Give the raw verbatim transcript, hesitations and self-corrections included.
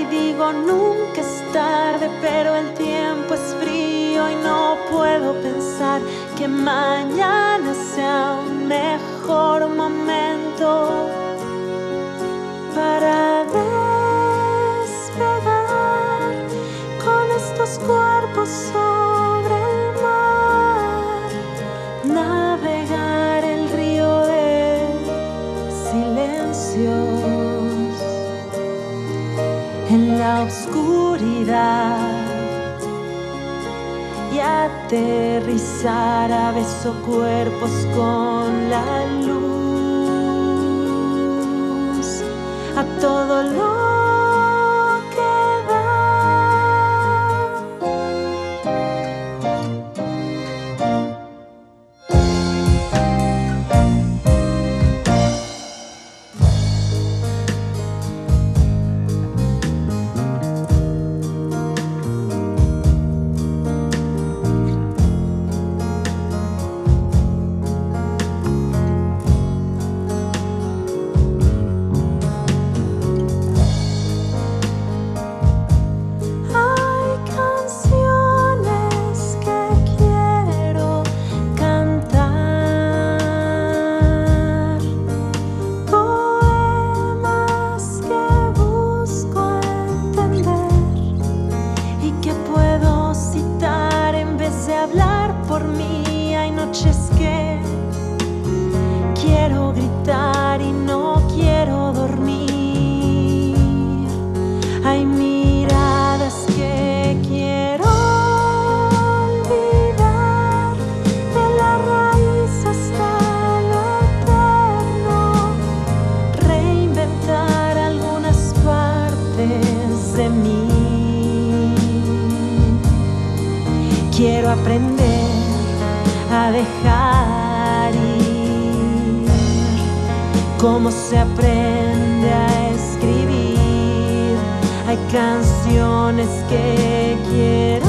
digo nunca es tarde, pero el tiempo es frío y no puedo pensar que mañana sea un mejor momento para despegar con estos cuerpos sobre el mar, navegar el río de silencios en la oscuridad y aterrizar a beso cuerpos con la luz, a todo lo hablar por mí. Hay noches que quiero gritar y no quiero dormir. Hay miradas que quiero olvidar, de la raíz hasta lo eterno, reinventar algunas partes de mí. Quiero aprender a dejar ir, cómo se aprende a escribir. Hay canciones que quiero